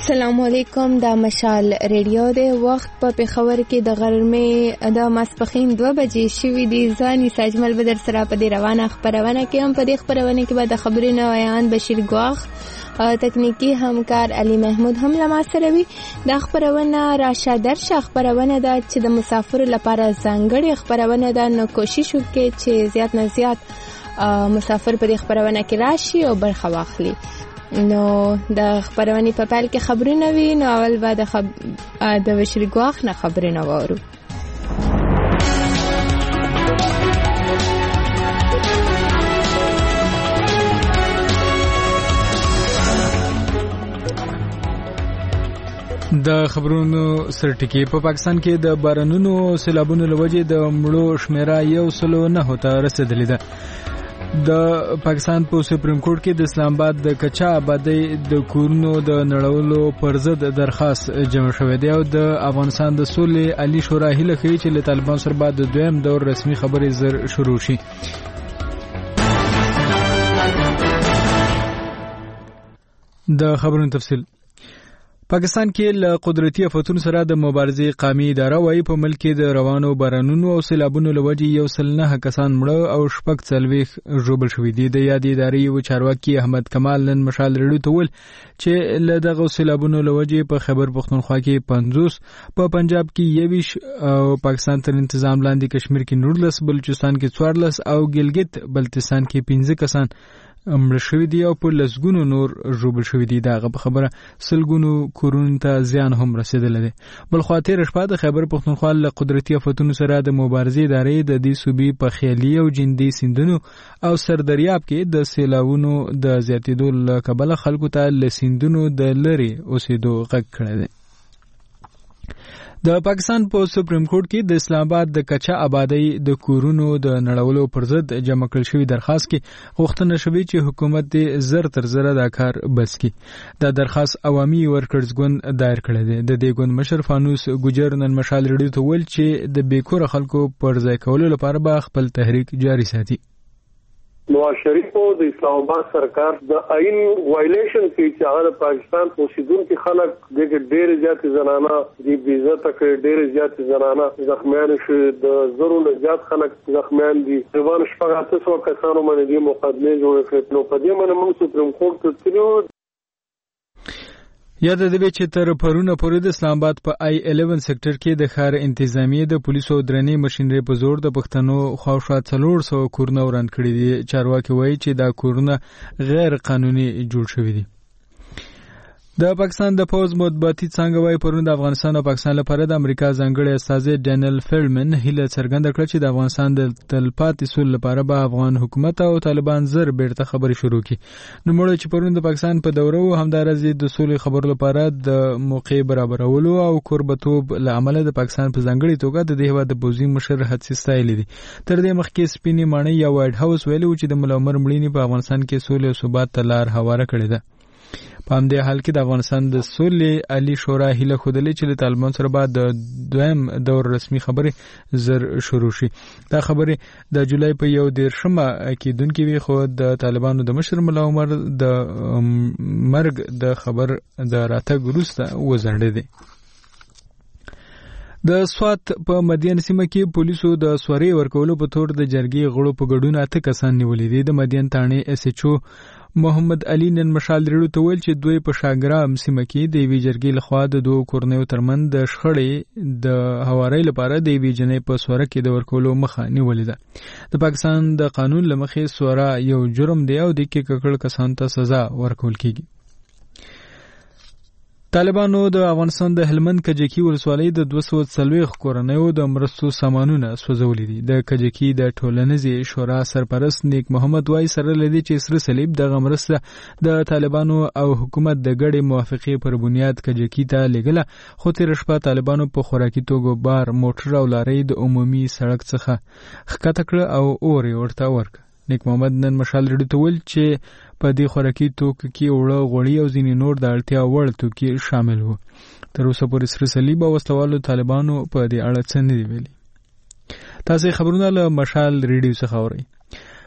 السلام علیکم. دا مشال ریډیو دی. وخت په پېښور کې د غرمې د ماسپښین 2 بجې شوي دي. ځاني ساجمل به در سره په دې روانه خپرونه کې هم په دې خپرونه کې به د خبرونو ویان بشیر ګواخ تکنیکی همکار علی محمود هم لما سره وي. دا خبرونه راشه درشه خبرونه ده چې د مسافر لپاره ځانګړې خبرونه ده. نو کوشش وکړئ چې زیات نه زیات مسافر په دې خبرونه کې راشي او برخه واخلي. نو د خبرونې په پیل کې خبرونه وي. نو اول به د بشیر ګواخ نه خبرونه وورو. د خبرونو سرټکی په پاکستان کې د بارانونو سیلابونو لوجې د مړو شمیره 109 ته رسیدلې ده. د پاکستان په سپریم کورټ کې د اسلام آباد د کچا آبادی د کورونو د نړولو پر ضد درخواست جمع شوی دی او د افغانستان د صلح علی شورا هیله کوي چې له طالبان سره بعد د دویم دور رسمي خبرې زر شروع شي. د خبرونو تفصیل. پاکستان کې له قدرتي آفتونو سره د مبارزې قومي اداره وايي په ملک کې د روانو بارانونو او سیلابونو لوجې 109 کسان مړه او 40 ژوبل شوي دي. د یادې ادارې یو چارواکي احمد کمال نن مشال ریډیو ته ویل چې له دغه سیلابونو لوجې په خیبر پختونخوا کې 50 په پنجاب کې 21 او پاکستان تر تنظیم لاندې کشمیر کې 19 بلوچستان کې 14 او ګلګت بلتستان کې 15 کسان مړه شوي دي او په لسګونو نور ژوبل شوي دي. دغه په خبره سلګونو کورونو ته زیان هم رسیدلی دی. بل خوا تېره شپه د خیبر پختونخوا له قدرتي آفتونو سره د مبارزې ادارې د دې صوبې په خیالي او جندي سیندونو او سردریاب کې د سیلاوونو د زیاتېدو له کبله خلکو ته له سیندونو د لرې اوسېدو غږ کړی دی. د پاکستان په سپریم کورټ کې د اسلام آباد د کچا آبادی د کورونو د نړولو پر ضد جمع کړل شوی درخواست کې غوښتنه شوې چې حکومت دې زر تر زره دا کار بس کړي. دا درخواست عوامي ورکرز ګوند دایر کړی دی. د دې ګوند مشر فانوس ګجر نن مشال ریډیو ته ویل چې د بیکور خلکو پر ځای کولو لپاره به خپل تحریک جاری ساتي. نواز شریف او د اسلام آباد سرکار د آئین وایلیشن کې چې هغه پاکستان اوسیدونکو خلک د ډېر زیات زنانه د عزت کې ډېر زیات زنانه زخمیان شو، د زرو نه زیات خلک زخمیان دي. ځوان شپږ 800 کسانو باندې مقدمه جوړ کړې. نو په دې باندې موږ سپریم کورټ ته تلو. یاد دی چې تر پرونه پورې د اسلام آباد په I11 سېکټر کې د ښار انتظامیه د پولیسو درنې ماشينري په زور د پښتنو خواوشا 400 کورونه وران کړي دي. چارواکي وایي چې دا کورونه غیر قانوني جوړ شوي دي. د پاکستان د پوز مطبوعاتي څنګه وایي پرون د افغانستان او پاکستان لپاره د امریکا ځانګړي استازي ډینل فیلډمن هیله څرګنده کړه چې د افغانستان د تلپاتې سول لپاره به افغان حکومت او طالبان زر بیرته خبرې شروع کړي. نو موږ چې پرون د پاکستان په دوره او همدارز د سولې خبرو لپاره د موقع برابرولو او قربتوب لعمله د پاکستان په ځانګړي توګه د هیواد د پوزي مشر حدسي ستایل دي. تر دې مخکې سپینې ماڼۍ یا وایټ هاوس ویلي چې د ملا عمر مړینې په افغانستان کې سولې او ثبات ته لار هواره کړې ده. په همدې حال کې د افغانستان د صلح علی شورا هیله ښودلې چې له طالبان سره بعد د دویم دور رسمي خبرې زر شروع شي. دا خبرې د جولای په 11 کېدونکې وي، خو د طالبانو د مشر ملا عمر د مرګ د خبر د راتګ وروسته وځنډېدې. د سوات په مدین سیمه کې پولیسو د سوري ورکولو په تور د جرګې غړو په ګډون 8 کسان نیولې دي. د مدین تانې اس ایچ او محمد علي نن مشال ریډیو ته ویل چې دوی په شاګرام سیمه کې د وی جرګې لخوا د دوه کورنیو ترمن د شخړې د هواري لپاره د وی جنې په سوره کې د ورکولو مخه نیولې ده. د پاکستان د قانون لمخې سوره یو جرم دی او د کې ککړ کسان ته سزا ورکول کیږي. طالبانو د افغانستان د هلمند کجکی ولسوالۍ د 240 کورنیو د مرستو سامانونه سوځولي دي. د کجکی د ټولنیزې شورا سرپرست نیک محمد وای سره لدی چې سره صلیب د مرسته د طالبانو او حکومت د ګډې موافقې پر بنیاد کجکی ته لګله، خو تیر شپه طالبانو په خوراکي توګه بار موټر او لارۍ د عمومي سړک څخه ښکته کړ او اور ورته ورک. نیک محمد نن مشال ریډیو ته ویل چې په دې خوراکي توکو کې اوړه، غوړي او ځینې نور د اړتیا وړ توکي شامل وو. تر اوسه پورې سره صلیب او وسلوالو طالبانو په دې اړه څه نه دي ویلي. تاسو خبرونه له مشال ریډیو څخه اورئ.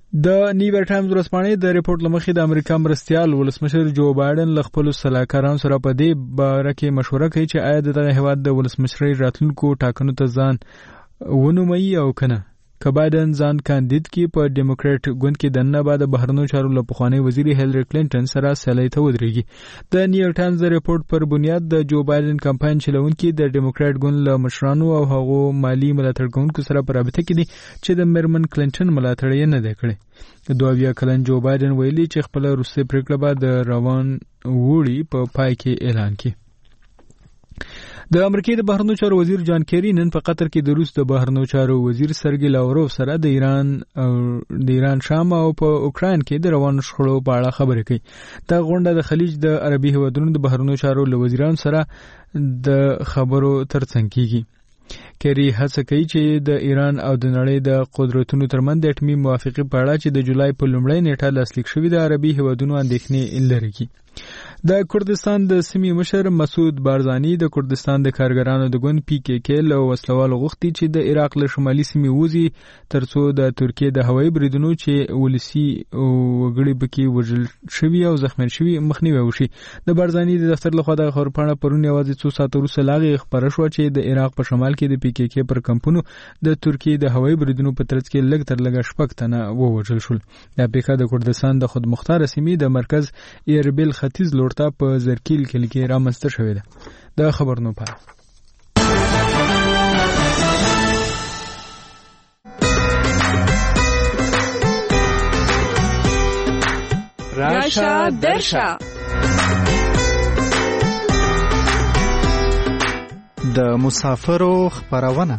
د نیویارک ټایمز ورځپاڼې د ریپورت لمخې د امریکا مرستیال ولسمشر جو بایدن له خپلو سلاکارانو سره په دې باره کې مشوره کوي چې آیا دغه هیواد د ولسمشرۍ راتلونکو ټاکنو ته ځان ونوموي او کنه. که بایدن ځان کاندید کی په ډیموکراټ ګوند کې دننه بعد بهرنیو چارو له پخوانی وزیر هیلری کلینټن سره سیالي ته ودرېږي. د نیویارک ټایمز د ریپورت پر بنیاد د جو بایدن کمپاین چلونکي د ډیموکراټ ګوند له مشرانو او هغو مالی ملاتړ کوونکو سره په رابطه کې دي چې د میرمن کلینټن ملاتړ یې نه دی کړی. 22 کلن جو بایدن ویلي چې خپل وروستۍ پریکړه به د روان وړي په پای کې اعلان کړي. د امریکای د بهرنیو چارو وزیر جان کیری نن په قطر کې د روس د بهرنیو چارو وزیر سرګی لاوروف سره د ایران شام او په اوکراین کې د روانو شخړو په اړه خبرې کوي. دا غونډه د خلیج د عربي هیوادونو د بهرنیو چارو له وزیرانو سره د خبرو ترڅنګ کیږي. کیری هڅه کوي چې د ایران او د نړۍ د قدرتونو ترمنځ د اټومي موافقې په اړه چې د جولای په لومړۍ نیټه لاسلیک شوې د عربي هیوادونو اندېښنې لري کړي. د کردستان د سیمې مشر مسعود بارزانی د کردستان د کارګرانو د ګوند پی کې کې له وسلوالو غوښتي چې د عراق له شمالي سیمې وځي ترڅو د ترکیې د هوایي بریدونو چې ولسی وګړي پکې وژل شوي او زخمیان شوي مخنیوي وشي. د بارزانی د دفتر لخوا د خبرپاڼه پرون یوازې څو ساعته وروسته لاغې خبره شوه چې د عراق په شمال کې د پی کې کې پر کمپونو د ترکیې د هوایي بریدونو په ترڅ کې لږ تر لږه 6 تنه ووژل شول. دا پیښه د کردستان د خودمختار سیمې د مرکز ایربیل ختیځ لورته په زرکیل کلی کې رامنځته شوې ده. د خبرونو په راشه درشه د مسافرو خبرونه.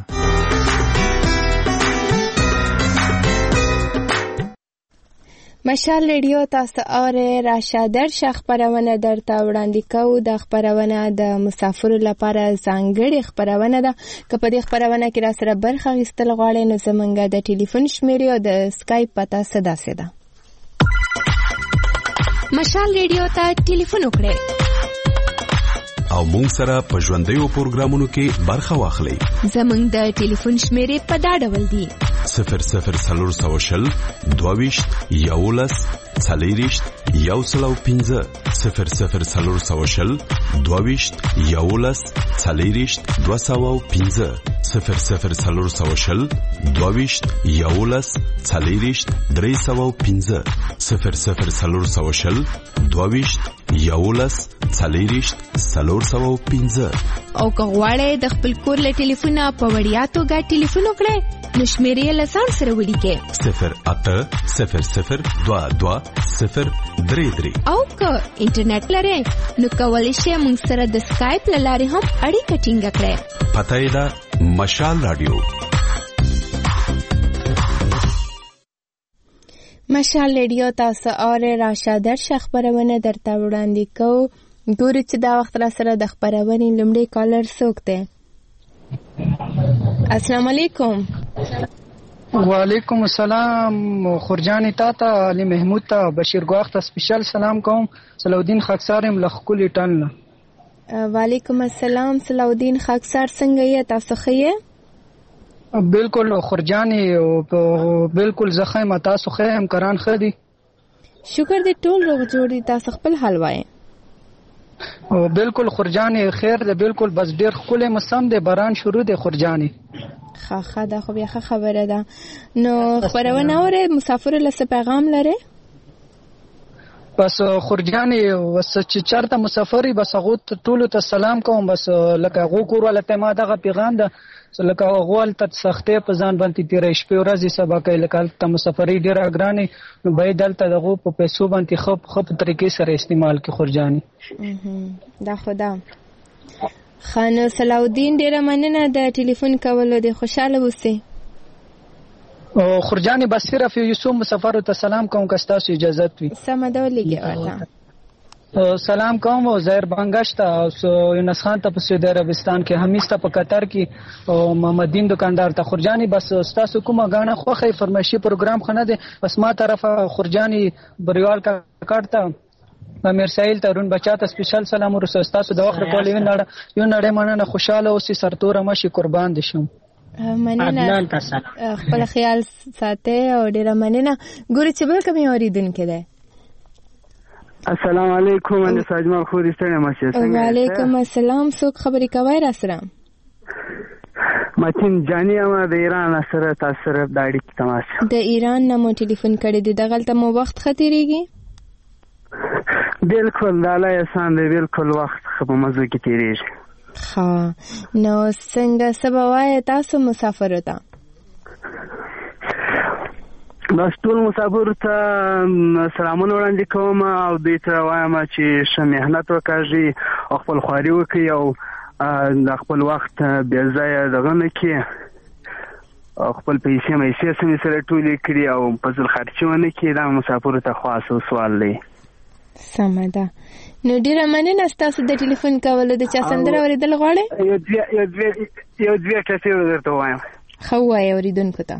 مشال ریډیو تاسو اورئ. راشه درشه خبرونه درته وړاندې کوو. د خبرونه د مسافرو لپاره ځانګړې خبرونه ده. که په دې خبرونه کې را سره برخه اخیستل غواړئ نو زموږ د ټلیفون شمیرې او د سکایپ پته داسې ده. مشال ریډیو ته ټلیفون وکړئ او مونږ سره په ژوندیو پروګرامونو کې برخه واخلئ. زموږ د ټلیفون شمیرې په دا ډول دي: 00 22 11 40 105 00 22 11 40 205 00 22 11 40 305 00 22 11 40 305. او که غواړئ د خپل کور له ټلیفونه په وړیا توګه ټلیفون وکړئ نو شمیرې له ځان سره ولیکئ 0800 22 033. او که انټرنیټ لرئ نو کولی شئ موږ سره د سکایپ له لارې هم اړیکه ټینګه کړئ. پته یې ده مشال رادیو. مشال ریډیو تاسو اورئ. راشه درشه خبرونه درته وړاندې کوو. ګورو چې دا وخت را سره د خبرونې لومړی کالر څوک دی. السلام علیکم. وعلیکم السلام. خورجانی تاته علی محمود ته بشیر ګواخ ته سپیشل سلام کوم. صلاحالدین خاکسارم لخکولی ټنله. وعلیکم السلام صلاحالدین خاکسار څنګه یې تاسو ښه یې؟ بالکل خورجانی بالکل زه ښه یم تاسو ښه یم کران ښه دي؟ شکر دې ټول روغ جوړ دي. تاسو خپل حال وایئ؟ بالکل خورجانی خیر ده. بالکل بس ډیر ښکلی موسم دی باران شروع دی خورجانی. ښه دا خو بیا ښه خبره ده. نو خبرونه اورئ مسافرو له څه پیغام لرئ؟ بس خورجانی بس چې چېرته مسافر بس هغو ټولو ته سلام کوم. بس لکه هغو کور والا ته ما دغه پیغام ده لکه هغو هلته سختۍ په ځان باندې تېروي شپې ورځې سبا کوي لکه هلته مسافرۍ ډېره ګرانې نو باید هلته د هغو په پیسو باندې ښه په طریقې سره استعمال کړي خورجاني. دا خو ده. ښه نو صلاحالدین ډېره مننه د ټلیفون کولو دی. خوشحاله اوسئ. خورجاني بس صرف یو څو مسافرو ته سلام کوم که ستاسو اجازت وي. سمه ده ولیکئ ورته. سلام کوم زهیر بنگش ته او یونس خان ته په سعودي عربستان کې حمیز ته په قطر کې او محمدین دکاندار ته. خورجاني بس ستاسو کومه غاڼه خوښه فرمایشي پروګرام خنه ده بس ما طرفه خورجاني بریوال کاکړ ته امیر سایل ته رون بچا ته سپیشل سلام ورسوم. ستاسو د وخت کول یو نړۍ مننه. خوشاله اوسئ سرتوره مشي قربان دي شم. مننه خپل خیال ساتئ او ډیره مننه. ګورې چې بل کوم اوریدونکی دی. السلام علیکم. انا ساجمال خوري ستنه ماشه څنګه؟ وعلیکم السلام. څوک خبرې کوي را سره؟ متین جانی ما د ایران سره تاسو سره د اړیکې تماس. د ایران نه مو ټلیفون کړی دی. دغلته مو وخت خطرېږي؟ بالکل الله احسان دی. بالکل وخت په مزه کې تیریږي. ها نو څنګه سبا وای تاسو مسافر وته؟ بس ټول مسافر ته سلامونه وړاندې کوم او دوی ته وایم چې ښه محنت وکړي او خپل خواري وکړي او د خپل وخت بې ځایه دغه نه کړي او خپل پیسې سمې سره ټولې کړي او فضل خرچي ونه کړي. دا مسافرو ته خاص سوال دی. سمه ده. نو ډیره مننه ستاسو د ټلیفون کولو. د چا سندره اورېدل غواړئ؟ یو دوه ټسې درته وایم. ښه ووایه اورېدونکو ته.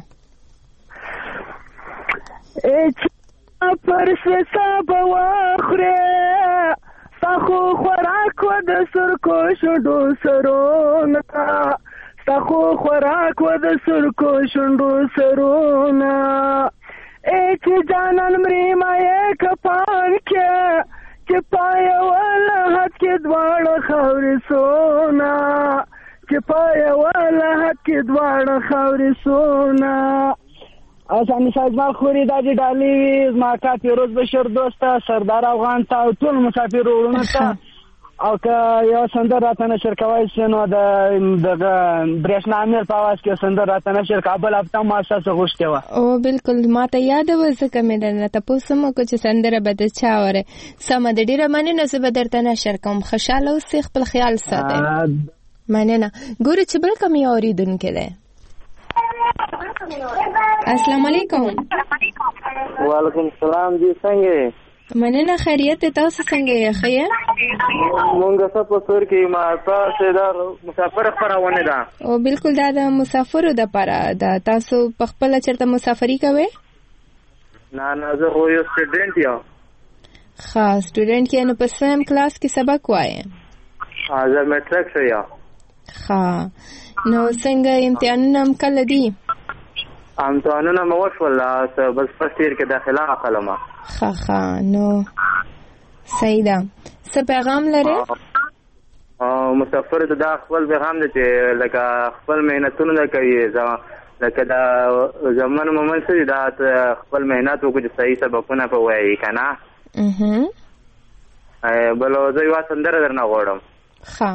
پر سبا واخره ساخو خوراک و د سرکو شډو سرونه ساخو خوراک و د سرکو شډو سرونه ایک جانان مری مایه کپان کې چې پای ولا حد کې دواړه خاورې سونا چې پای ولا حد کې دواړه خاورې سونا. اسانه سازمان خوري د ډالۍ ما کا پیروز بشیر دوسته سردار افغان ته ټول مسافر ورونه ته او که یو سندر راته نشر کوي نو د برېښنا امیر په आवाज کې سندر راته نشر کابل هفته ما سره غوښته و. او بالکل ما ته یاد و ځکه مې درنه تاسو مو کو چې سندره به د چا وره سم د ډیره مننه زه به درته نشر کوم. خوشاله اوسئ خپل خیال ساتئ. مننه. ګورې چې بل کوم یو اوریدونکی دی. السلام علیکم. وعلیکم السلام. جی څنګه؟ مننه خیریت. تاسو څنګه یې؟ ښه مونږ څه په سر کې ما تاسو د مسافر خبرونه ده. او بالکل دا د مسافرو د پاره دا تاسو په خپل چرته مسافری کوئ؟ نه زه خو یو سټوډنټ یم. ښه سټوډنټ یې. نو په سم کلاس کې سبق وایې؟ زه میټرک یم. ښه نو څنګه امتحانونه کله دي؟ امتحانونه مو وشول بس فرست ایئر کې داخله اخلم. ښه نو صحیح ده. څه پیغام لري؟ مسافر ته دا خپل پیغام دی چې لکه خپل مهنتونه نه کوي لکه دا زمانه مومن سړي دا خپل مهنت وکړي چې صحیح سبقونه په وایي که نه. بلو زه یوه سندره درنه غواړم. ښه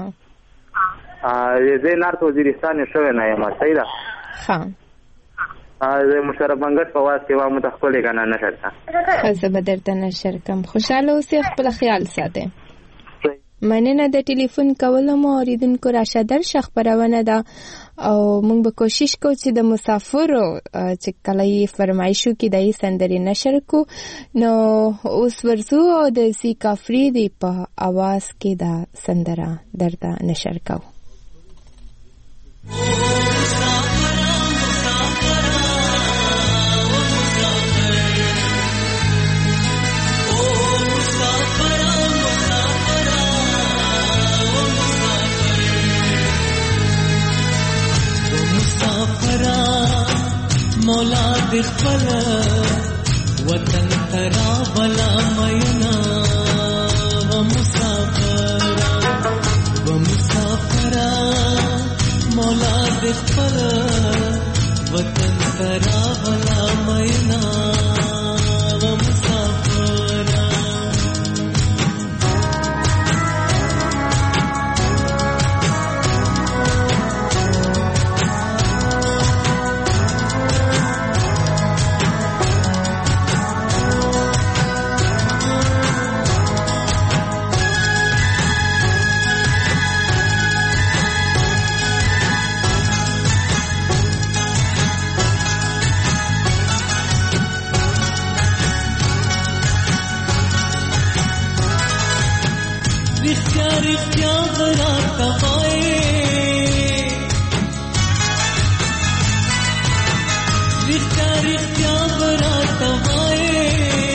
زه نارت وزیرستان شوی نه یم. صحیح ده. ښه زه مشرف بنګش په واس کې وامو ته خپلې که نه نشر ته ښه زه به درته نشر کم. خوشحاله اوسئ خپل خیال ساتئ. مننه د ټلیفون کولو مو اوریدونکو. راشه درشه خپرونه ده او موږ به کوشش کوو چې د مسافرو چې کله یې فرمایشو کې د یې سندرې نشر کو. نو اوس ورځو او د زیکا افریدي په आवाज کې دا سندره درته نشر کوو. مولا د خپل وطن ترا بلا مینا و مسافر مولا د خپل وطن ترا بلا مینا و مسافر رښتیا راته وایې رښتیا راته وایې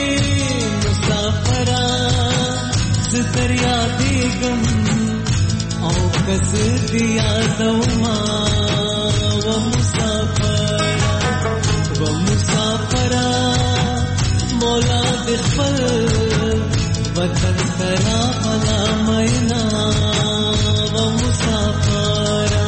مسافره زه در یادېږم او که زه دې یادومه مسافرا مولا د خپل وطن سره غلا مینا و مسافرا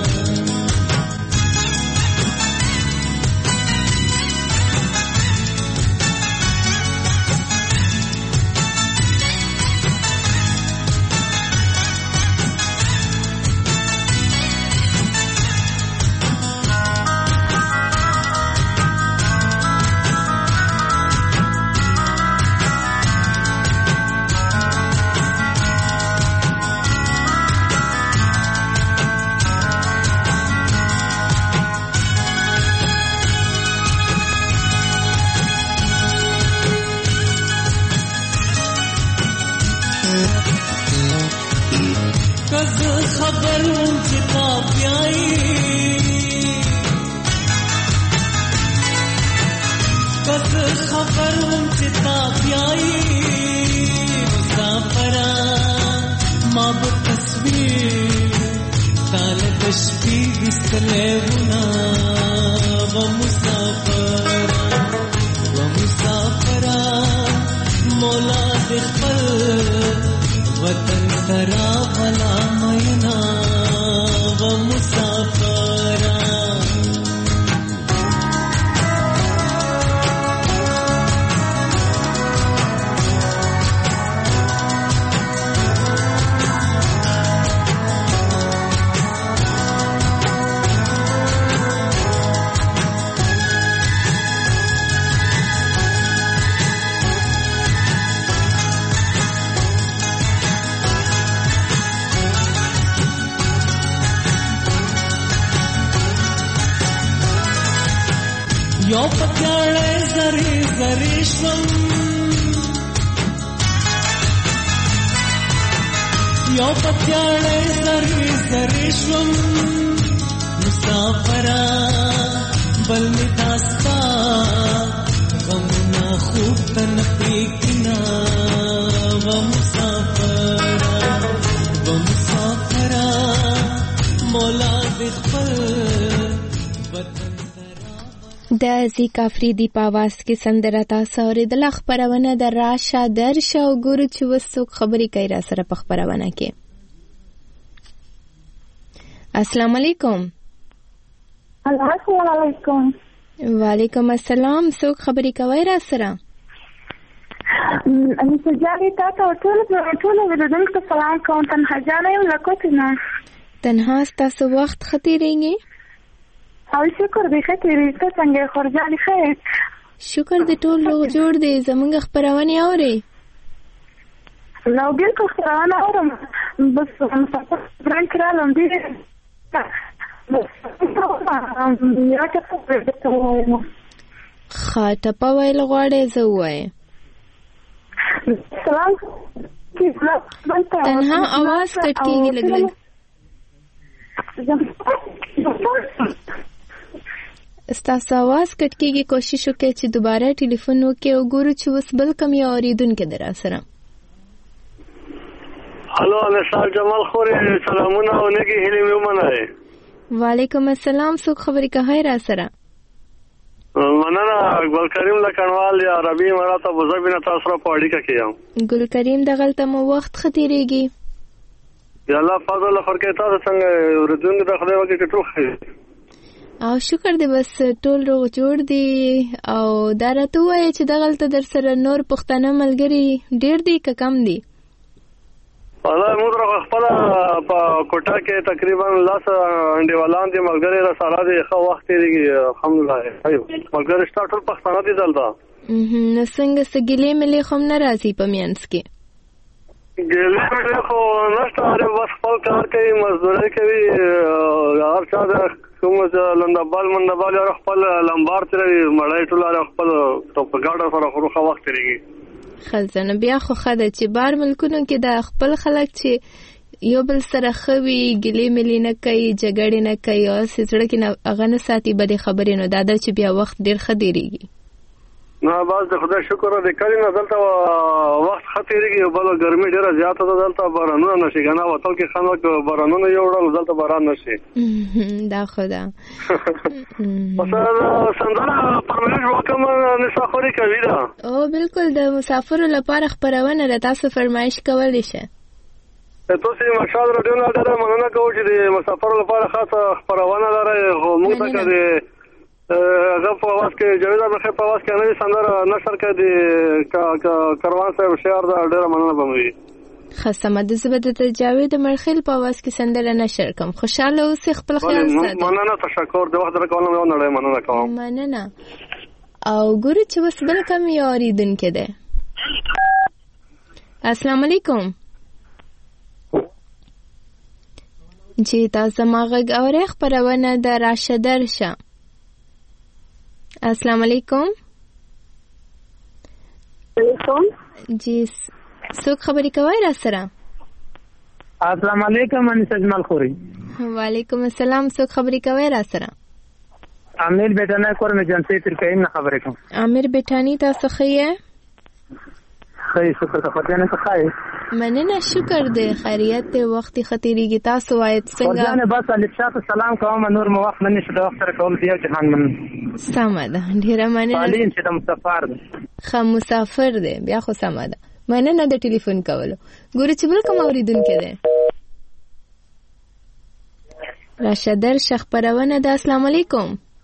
یو پکړې زری زری شوم یو پکړې زری زری شوم مسافرا بل می داستا غمنا خوب تن پریکنا و مسافرا مولا د خپل وطن د زیکا فریدي په आवाज کې سندره تاسو اورېدله. خپرونه د راشه درشه او ګورو چې اوس څوک خبرې کوي را سره په خپرونه کې. السلام علیکم. السلام علیکم. وعلیکم السلام. څوک خبرې کوي را سره؟ سجادي تاسو ټول ورودونکو سلام کوم. تنها جانه یم له کوټې نه. تنها ستاسو وخت ښه تېرېږي؟ او شکر دې ښه تېرېږي. ته څنګه یې خورجانې ښه یې؟ شکر دې ټول روغ جوړ دی. زموږ خپرونې اورې؟ نو بلکل خپرونه اورم. بس مسافر برن کې رالم ډېر ښه ټپه ویل غواړې زه ووایم؟ تنها आवाज کټ کېږي لږ لږ. ستاسو आवाज کټ کېږي. کوشش وکړئ چې دوباره ټلیفون وکړئ او ګورو چې اوس بل کوم یو اورېدونکی دی را سره. هلو نثار جمال خورې سلامونه او نیکې هیلې مې ومنئ. وعلیکم السلام. څوک خبرې کوي را سره؟ مننه. ګل کریم لکڼوال یا عربي امارات ابوظبي نه تاسو سره په اړیکه کې یم. ګل کریم دغلته مو وخت ښه تېرېږي؟ یا الله فضل فرکې. تاسو څنګه اورېدونکي د خدای وکړي ټول ښه او شکر دی. بس ټول روغ جوړ دی. او دا راته ووایه چې دغلته در سره نور پښتانه ملګري ډېر دي که کم دي؟ والله موږ خپله په کوټه کې تقریبا 10 انډیوالان دي ملګري را سره دي. ښه وخت تېرېږي الحمدلله. ملګري شته ټول پښتانه دي دلته. نو څنګه څه ګیلې ملې خو هم نه راځي په منځ کې؟ ګیلې ملې خو نشته. بس خپل کار کوي، مزدوري کوي. هر چا د کوم لندبال مندبال یو خپل لمبار تېروي، مړی ټول خپل په ګاډه سره خو ښه وخت تېرېږي. ښه نو بیا خو ښه ده چې بار ملکونو کې د خپل خلک چې یو بل سره ښه وي، ګیلې ملې نه کوي، جګړې نه کوي، او هسې زړه کې هغه نه ساتي بدې خبرې. نو دا ده چې بیا وخت ډېر ښه تېرېږي. نه بس د خدای شکر دې کړی نه دلته وخت خطرېږي بل ګرمي ډیره زیاته ده دلته بارانونه نشي کنه وتل کې خلک بارانونه یو ډول دلته باران نشي دا خدا پس سندره پرمنټ وکم نسافري کوي دا او بالکل د مسافرو لپاره خبرونه را تاسو فرمایش کولی شئ تاسو یې مشال رادیو نه ډېر مننه کوم چې د مسافرو لپاره خاصه خبرونه لري خو موږ ته کې هغه په واس کې جوړه به په واس کې نه سندره نشر کې د کاروان صاحب شعر دا ډېر مننه بموي خاصه مده زبد جاوید مرخیل په واس کې سندره نشر کوم خوشاله اوسې خپل خیال ساتئ مننه تشکر د وخت درکولم یو نړۍ مننه کوم مننه او ګورو چې بس بل کم یو اوریدونکو ده السلام علیکم جی تاسو ما غږ اورئ خبرونه د راشدر شه السلام علیکم جی څوک خبرې کوي را سره السلام علیکم انس اجمل خوري وعلیکم السلام څوک خبرې کوي را سره عامر بیٹانی کور مې جنسي ترکاین نه خبرې کوم عامر بیٹانی تاسو خیه خیر شکر خدای نه ښه مننه شکر دې خیریت ته وخت خطرېږي تاسو وایي څنګه ورځنه بس الفشات سلام کوم نور مو وخت نه نشته وخت سره کول دی جهان من سماده ډیره مننه تعلیم چې د مسافر دی خو مسافر دی بیا خو سماده مننه د ټلیفون کولو ګورې چې بل کوم اوریدونکو دی راشدر شیخ پرونه د السلام علیکم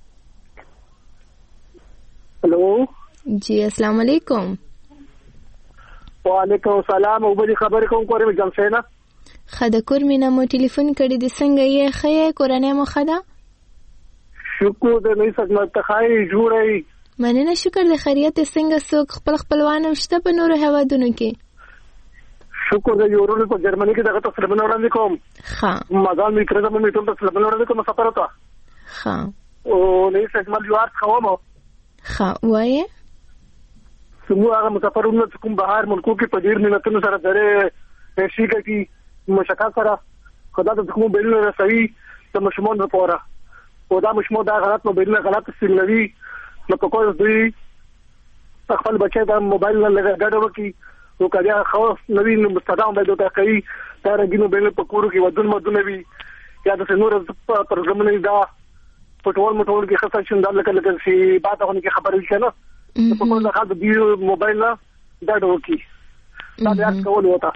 هلو جی السلام علیکم وعلیکم السلام او بری خبرې کوم کورې مې جمسینا خدا کور مې نه مو ټلیفون کړی د څنګه یې خې کورانه مو خدا شکر دې نه سګمت تخای جوړای مننه شکر د خیریت څنګه څوک خپلوان وشته په نورو هوادونو کې شکر دې یورو په جرمني کې دغه تاسو باندې وړاندې کوم ها مازال مې کړم مې ټول تاسو باندې وړاندې کوم سفر وتا ها او نه سګمل یوار خومو ها وایي سمو هغه مسافرونو چې کوم بهر ملکو کې په ډیر ملتونو سره درې شي کوي مشکل سره خدای ته کوم بیل نه رسوي د مشمون لپاره او دا مشمون دا غلط موبایل نه غلط استعمالوي نو په کوم دوی خپل بچي دا موبایل نه لګا ډاډه وکي او کله خاص نوی مستدام به دوی کوي دا رګینو بیل په کورو کې ودون مدونه وي یا د نور پروګرامونه دا پټول مټول کې خاصه شندل لکه شي باته هونه کې خبرې شنه په کوم ځای د دیو موبایل نه ډاډه وکي دا بیا کول وتا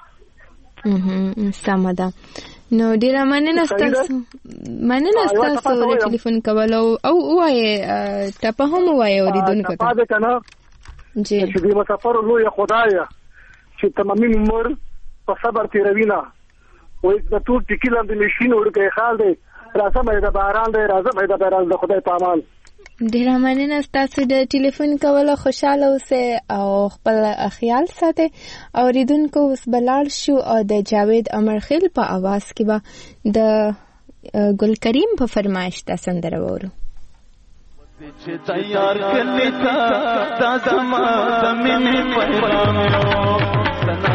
سماده نو ډیره مننه تاسو د ټلیفون کول او وایي ټپه هم وایي اوریدونکو ته پاده کنه جی چې دې مسافر لوی خدایا چې تمامي عمر په صبر تیروینا وې د ټول ټکیلان د ماشين ورکه خال دی راځه مې د باران دی راځه مې د باران د خدای پامان ډیره مننه تاسو د ټلیفون کولو خوشاله اوسئ او خپل خیال ساتئ اوریدونکو اوس بلال شو او د جاوید امرخیل په आवाज کې به د ګل کریم په فرمایش د سندره وورو چې تیار کړی تا دا زما د مینې پیغام سنا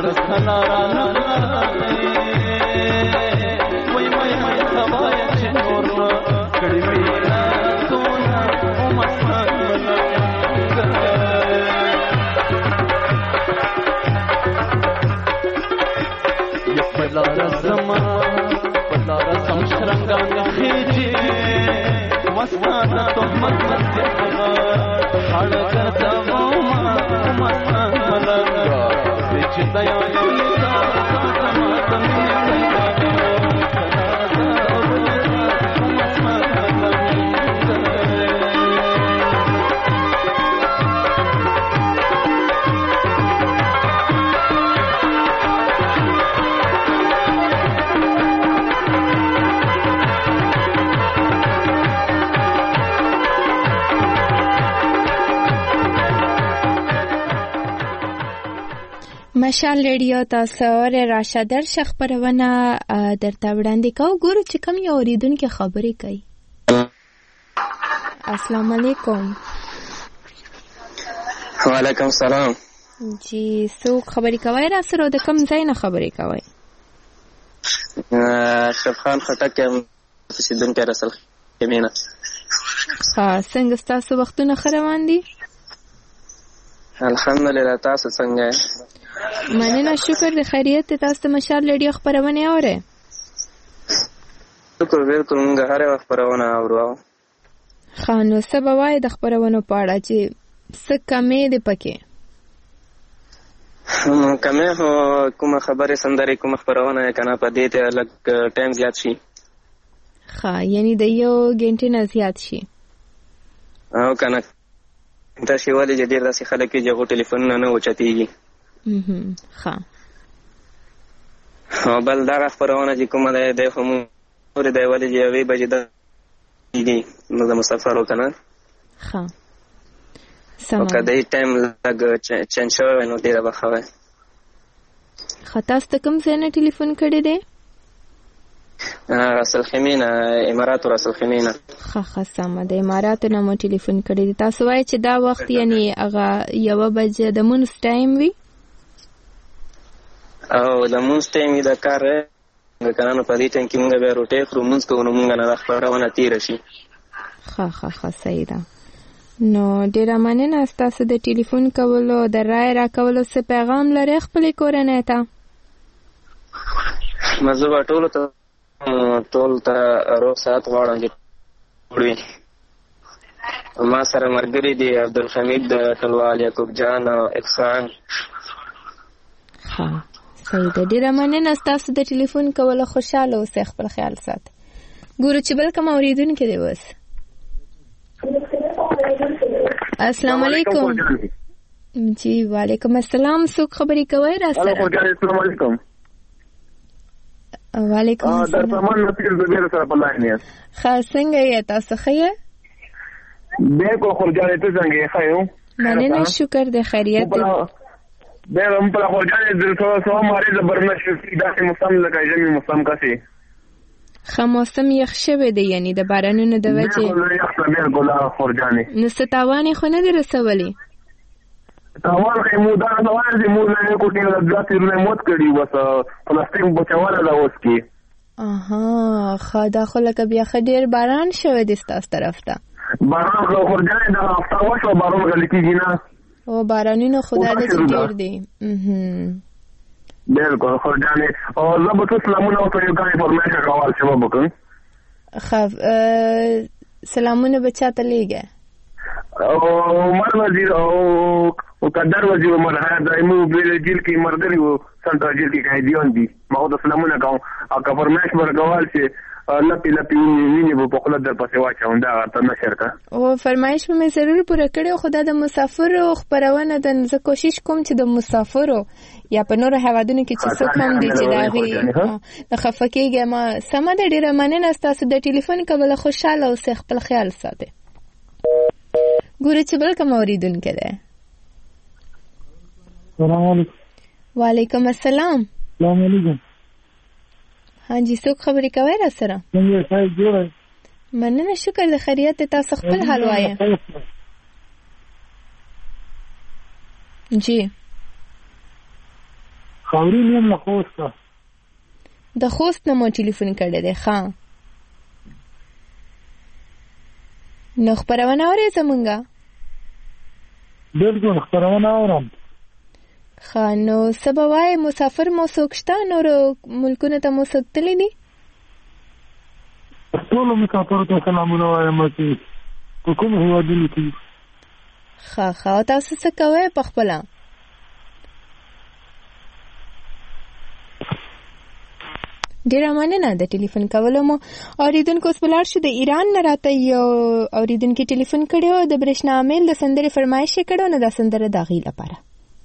مشال ریډیو تاسو ور راشه درشه خبرونه درته وړاندې کوو. ګورو چې کوم یو اوریدونکو خبرې کوي. السلام علیکم. وعلیکم السلام. جی څوک خبرې کوي را سره د کوم ځای نه خبرې کوي؟ اشرف خان خټک یم اوسیدونکی رسل خیمینه. ها څنګه ستاسو وختونه ښه روان دي؟ الحمدلله تاسو څنګه؟ مننه شکر د خیریت. تاسو ته مشال ریډیو خبرونه اورئ؟ شکر بالکل موږ هر وخت خبرونه اورو. ښه نو څه به وایې د خبرونو په اړه چې څه کمې دي پکې؟ کمې خو کومه خبرې سندرې کومه خبرونه که نه په دې ته لږ ټایم زیات شي. ښه یعنې د 1 غنټې نه زیات شي او که نه دا شی ولې چې ډېر داسې خلک چې هغو ټلیفونونه نه اوچتېږي. ښه او بل دغه خپرونه چې کومه دی دی خو مونږ اورې دی ولې چې 1 بجې دي نو د مسافرو که نه ښه او که دی ټایم لږ چینج شوی وی نو ډېره به ښه وی. ښه تاسو ته کوم ځای نه ټلیفون کړی دی؟ رسل خیمینه اماراتو رسل خیمینه. ښه سمه د اماراتو نه مو ټلیفون کړی دی. تاسو وایئ چې دا وخت یعنې هغه 1 بجې د مونځ ټایم وي او د مونځ ټایم وي د کار که نه نو په دې ټایم کې مونږ بیا روټۍ خورو مونځ کوو نو مونږ نه دا خبرونه تېره شي. ښه صحیح ده. نو ډېره مننه ستاسو د ټلیفون کولو د رایې راکولو. څه پیغام لرئ خپلې کورنۍ ته؟ زه به ټولو ته روغ صحت غواړم چې جوړ وي. ما سره ملګري دي عبدالحمید د ټلوال، یعقوب جان او احسان. ښه صحیح ده. ډېره مننه ستاسو د ټلیفون کولو. خوشحاله اوسئ، خپل خیال ساتئ. ګورو چې بل کوم اورېدونکی دی اوس. السلام علیکم. جی وعلیکم السلام. څوک خبرې کوئ را سره؟ السلام علیکم. وعلیکم السلام. در سامان نصیر زبیر سره په لاین یې. ښه څنګه یې تاسو ښه یې؟ بالکل خورجانې ته څنګه یې؟ ښه یو مننه شکر د خیریت دی. هم په خورجانې د سوا مارې زبر نه شي داسې موسم لکه ژمي موسم کسې ښه موسم یخ شوی دی یعنې د بارانونو د وجې. بالکل خورجانې نو څه تاوان یې خو نه دی رسولی؟ تاوان خو یې مو دا تاوان چې موږ نه یې کوټې دا تېرونه موت کړي بس پلاستیک بچوله ده اوس کې. ښه دا خو لکه بیا ښه ډېر باران شوی دی ستاسو طرف ته؟ باران خو خورجانې دغه هفته وشوه باران غلی کېږي نه. او بارانونه خو دا ده چې ډېر دي. بالکل خورجانې او زه به څه سلامونه ورته یو کاڼې فرمایشه کول چې به وکړم. ښه سلامونه به چا ته لیږئ؟ عمر وزیر او قدر وزیر عمر حیات دایمو بیل جیل کې مردری وو سنټرل جیل کې قیدیان دي. ما خو د سلامونه کوم او که فرمایش ورکول چې لپی ویني به په خوله در پسې واچوم دا ته نشر کا. او فرمایش مې ضرور پوره کړی خو دا د مسافرو خبرونه ده. زه کوشش کوم چې د مسافرو یا په نورو هیوادونو کې چې څوک هم دي چې د هغې د خفه کېږم. سمه ده. ډېره مننه ستاسو د ټلیفون کولو. خوشحاله اوسئ، خپل خیال ساتئ. ګورو چې بل کوم اورېدونکی دی. السلام علیکم. وعلیکم السلام. السلام علیکم. ها جی څوک خبرې کوئ را سره؟ څنګه تاسو جوړه؟ مننه شکر د خیریت. تاسو خپل حال وایه. خاورین یم له خوست. د خوست نه مو ټلیفون کړی دی. ښه نو خپرونه اورئ زمونږه؟ بلکل خپرونه اورم. ښه نو څه به وایې، مسافر مو څوک شته؟ نورو ملکونو ته مو څوک تللی دي؟ ټولو مسافرو ته سلامونه وایم چې په کوم هېوادونو کې. ښه ښه او تاسو څه کوئ په خپله؟ ډیره مننه د ټلیفون کولو مو. اوریدونکو اوس بلاړ شو د ایران نه راته یو اوریدونکي ټلیفون کړی و، د برېښنا میل د سندرې فرمایش یې کړی و، نو دا سندره د هغې لپاره.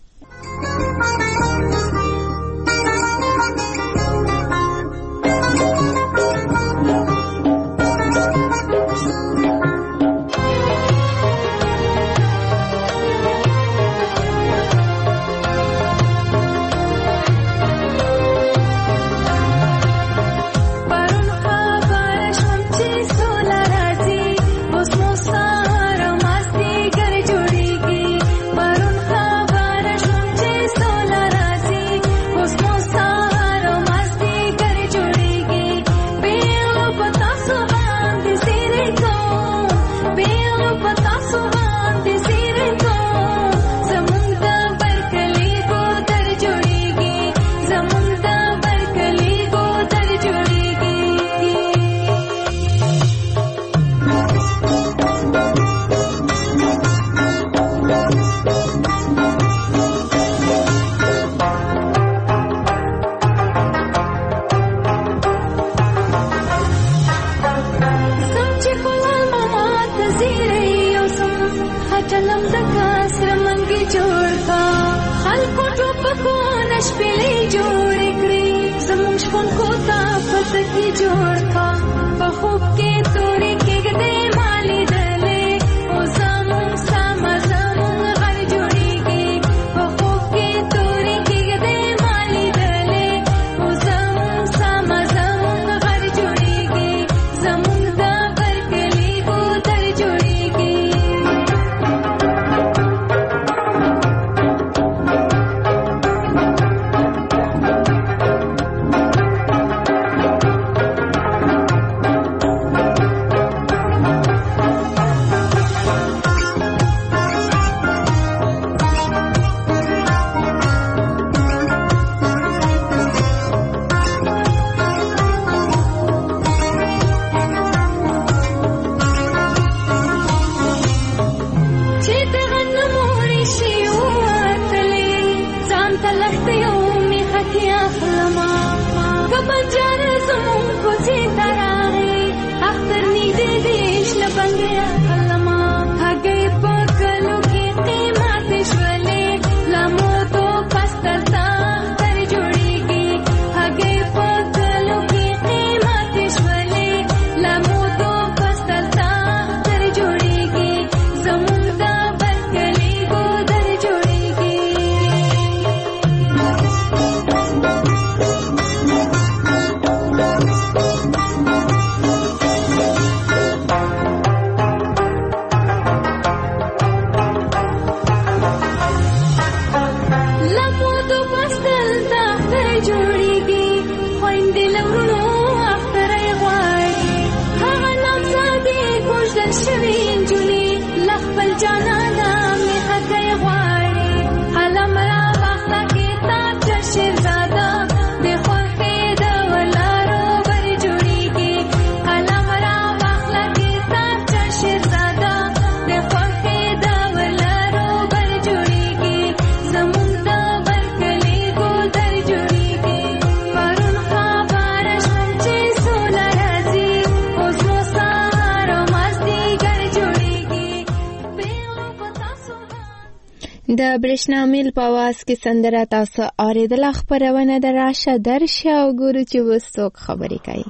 د برېښنا میل په आवाज کې سندره تاسو اوریدله. خپرونه د راشه درشه او ګورو چې اوس څوک خبرې کوي.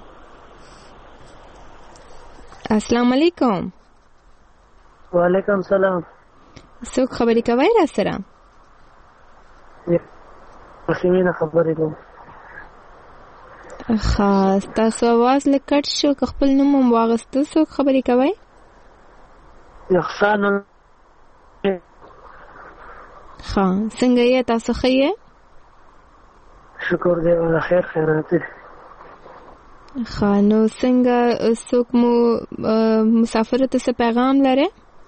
السلام علیکم. وعلیکم سلام. څوک خبرې کوي را سره؟ خیمینه خبرې کوم. خاص تاسو आवाज لکټ شو که خپل نوم هم واغستو. څوک خبرې کوي؟ یخسان. څنګه یې تاسو ښه یې؟ شکر دی او خیر خیرات دی. نو څنګه څوک مو مسافر ته څه پیغام لري؟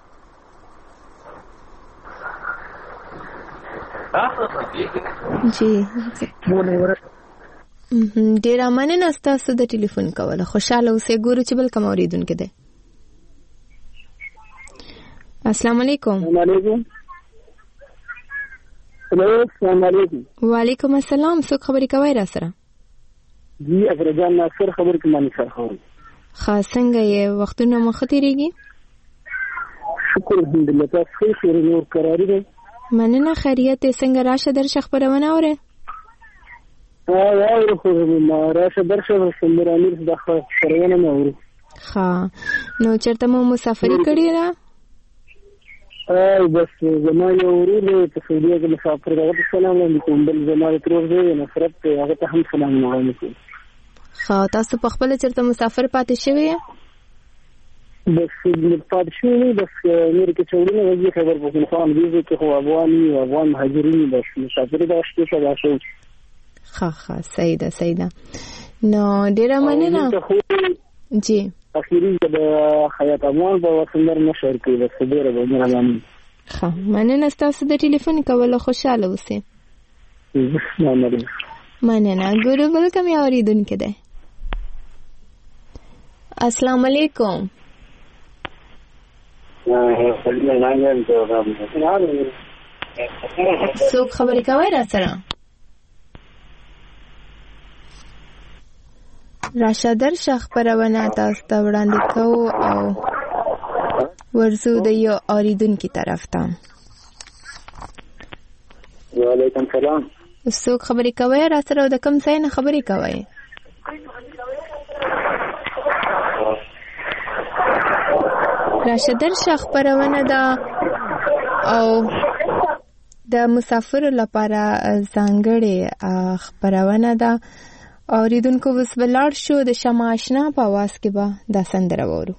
جی ډیره مننه ستاسو د ټلیفون کوله. خوشاله اوسئ. ګورو چې بل کوم اوریدونکو دی. السلام علیکم. السلام علیکم. وعلیکم السلام. څوک خبرې کوي را سره؟ جی افرجان ناصر خبر کې مانی سره خبر. خاص څنګه یې وختونه مخ تیریږي؟ شکر الحمدلله. تاسو خیر نور قراری دی. مننه خیریت. څنګه راشه درشه خبرونه اوره؟ خو ما راشه درشه سمرانیر د خبرونه نه اوري. ها نو چرته مو مسافری کړی را؟ بس زما یو ورور په سعودي کې مسافر دی. سلام علیکم. بل زما ترور دی نصرت هغه ته هم سلام علیکم. ها تاسو په خپل چرته مسافر پاتې شوی یې؟ بس پاتې شوی بس نور کې چورونه وږي خبر په خان دي چې خو افغان مهاجرین بس مسافر دا شته دا شو. ها صحیح ده نو ډیره مننه. جی اخیری د حیات امان په وسندر نشر کې د صدره د مهرباني. ها مننه تاسو د ټلیفون کوله. خوشاله اوسئ. مننه. ګورو بل کوم اوریدونکو دی. السلام علیکم. څوک خبرې کوي را سره؟ راشه درشه خبرونه تاسو ته وړاندې کوو او ورځو د یو اوریدونکي طرف ته. وعلیکم السلام. څوک خبرې کوي را سره او د کوم ځای نه خبرې کوي؟ راشه درشه خبرونه ده او د مسافرو لپاره ځانګړې خبرونه ده. اوریدونکو وس بلار شو د شمع آشنا په आवाज کې به دا سندره وورو.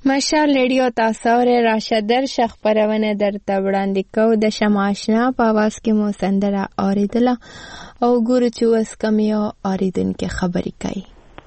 مشال ریډیو تاسو اورئ. راشه درشه خپرونه درته وړاندې کوو. د شمع اشنا په اواز کې مو سندره اورېدله او ګورو چې اوس کوم یو اورېدونکی خبرې کوي.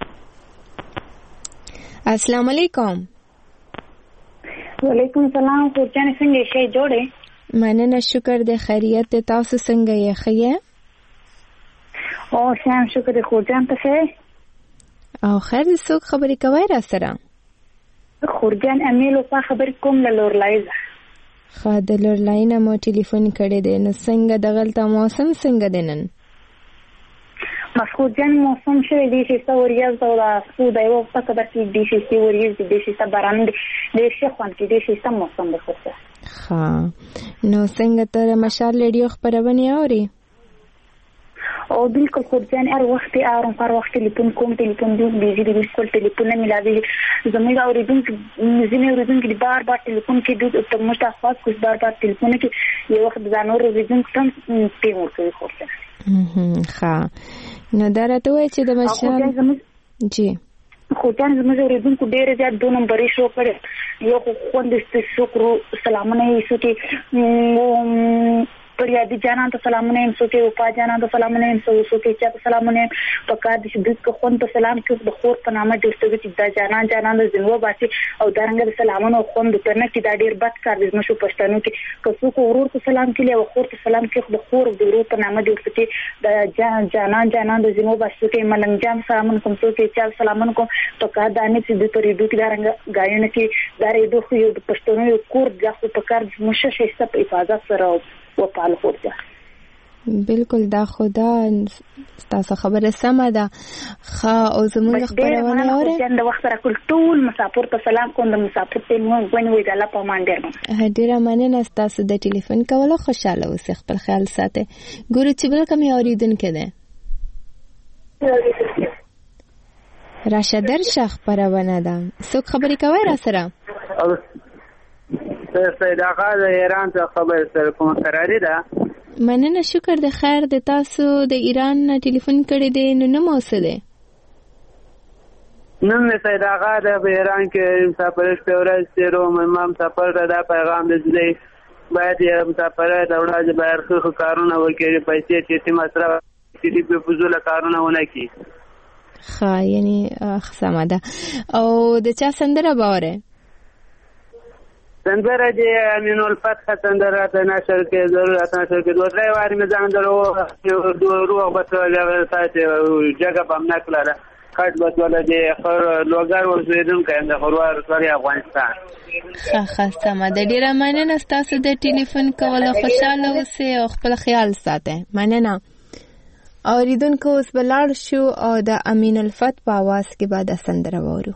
السلام علیکم. وعلیکم السلام. خورجانې څنګه یې؟ ښه جوړې؟ مننه، شکر د خیریت دی. تاسو څنګه یې؟ ښه یې؟ او ښه یم، شکر د خورجان ته ښه یې؟ او خیر دې. څوک خبرې کوئ را سره؟ خورجان امیل وفا خبرې کوم له لورلای زه. ښه، د لورلای نه مو ټلیفون کړی دی. نو څنګه دغلته موسم څنګه دی نن؟ بس خورجان موسم شوی دی چې وریځ او د یوه په خبر کې دی چې وریځ دی چې باران دی ډېر ښه خوند کې دی چې موسم دی. ښه، نو څنګه ته مشال ریډیو خپرونې اوري؟ او بالکل خورجان هر وخت هر وخت ټلیفون کوم، ټلیفون دی بیزی دی، بالکل ټلیفون نه ملاوي. زموږ اوریدونکو ځینې اوریدونکو دی بار بار ټلیفون کې دوی ته موږ ته خاص کوم بار بار ټلیفون کې یو وخت ځانور اوریدونکو تم ټیم ورکوي خورجان. ښه، نو دا راته وایي چې د مشال جی خورجان زموږ اوریدونکو ډېر زیات 2 نمبرې شو کړي. یو خوند شکر سلامونه یې شو کې پریادی جانان ته سلامونه یم، سو کې وفا جانان ته سلامونه یم، سو کې چا ته سلامونه یم. په کار دې دې کو خون ته سلام کې د خور په نامه جوړ شوی چې دا جانان د زنو باسي او دارنګ د سلامونه خون د پرنه کې دا ډیر بد کار دې مشو پښتنو کې کڅو کو ورور ته سلام کې او خور ته سلام کې د خور د ورور په نامه جوړ شوی د جانان د زنو باسي کې ملنګ جان سلامونه کوم، سو کې چا سلامونه کوم. په کار دانه چې د پرې دوی دارنګ غاینه کې دارې دوه یو پښتنو یو کور د په کار مشه شسته په حفاظت سره وپال خورجا. بالکل دا خدا تاسو خبره سمه ده. ښه، او زموږ خبرونه اورئ؟ د وخت سره ټول مسافر ته سلام کوم. د مسافر ته مونږ ونوي د الله په امان ډېر ډېره مننه تاسو د ټلیفون کولو. خوشاله اوسئ، خپل خیال ساتئ. ګورو چې بل کوم اوریدونکی دی. راشه درشه خپرونه ده. څوک خبرې کوي را سره؟ سید آقا د ایران څخه خبر سره کوم قراری ده. مننه، شکر د خیر د تاسو د ایران نه ټلیفون کړی دی. نو نوم اوسه دی؟ نوم مې سید آقا د ایران کې مسافر شپې ورځ تیرو. ما مسافر ته دا پیغام دی باید مسافر ته وړاندې باید ښه کارونه وکړي، پیسې چې مصرف کړي په فضول کارونه ونه کړي. ښه، یعنی سمه ده. او د چا سندره به اورئ؟ سندره دی امین الفتح سندره ته نشر کې ضرورت نشر کې دوه درې واري مې ځان درو روغ بچو ساتي جګه پم نکړه کټ بچو دی خور لوګر ورزیدم کاند خوروار سوري افغانستان. ښه سمه ده. ډیره مننه تاسو د ټلیفون کولو. خوشاله اوسئ او خپل خیال ساتئ. مننه. اوریدونکو اوس بلاړ شو او د امین الفتح په आवाज کې بعد سندره وورو.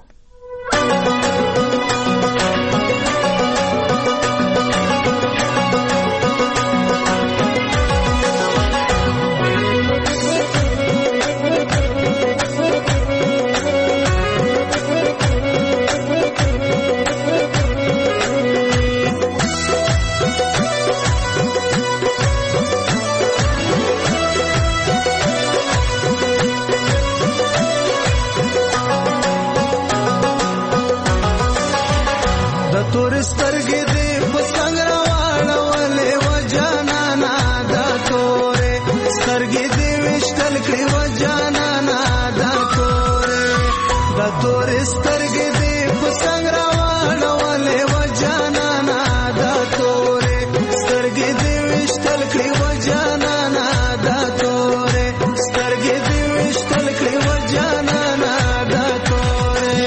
سترګې دې په څنګه راوړلې و جانانا دا تورې سترګې دې وشتل کړې و جانانا دا تورې سترګې دې په څنګه راوړلې و جانانا دا تورې سترګې دې وشتل کړې و جانانا دا تورې سترګې دې وشتل کړې و جانانا دا تورې.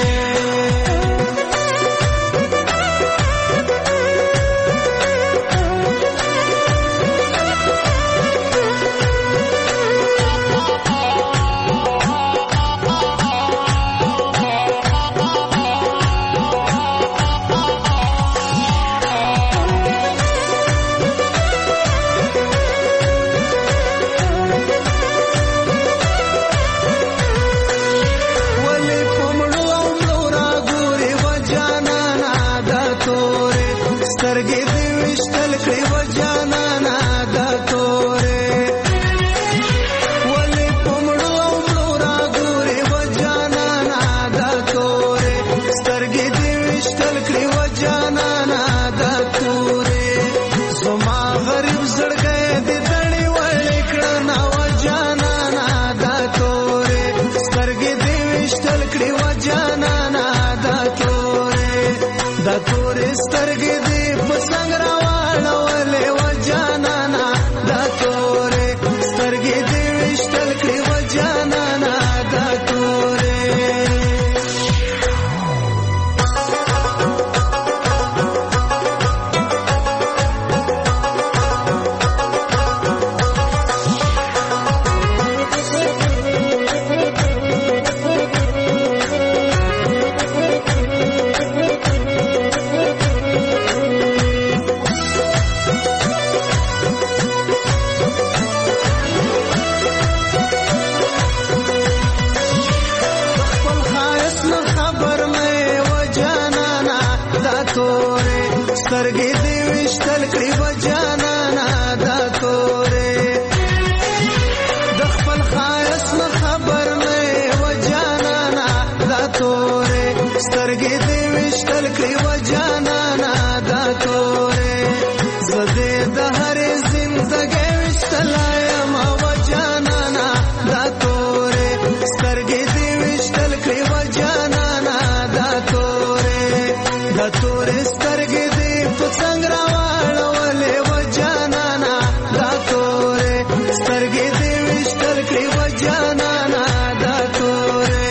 سترګې دې په څنګ راواړولې و جانانا دا تورې سترګې دې وشتل کړې و جانانا دا تورې سترګې دې وشتل کړې و جانانا دا تورې د خپل ښایست نه خبر مې و جانانا دا تورې سترګې دې وشتل کړې و جانانا دا تورې زه دې د هرې زندګۍ وشتلی یم و جانانا دا تورې سترګې دې وشتل کړې و جانانا دا تورې دا تورې سترګې څنګه راواړولې و جانانا دا تورې سترګې دې وشتل کړې و جانانا دا تورې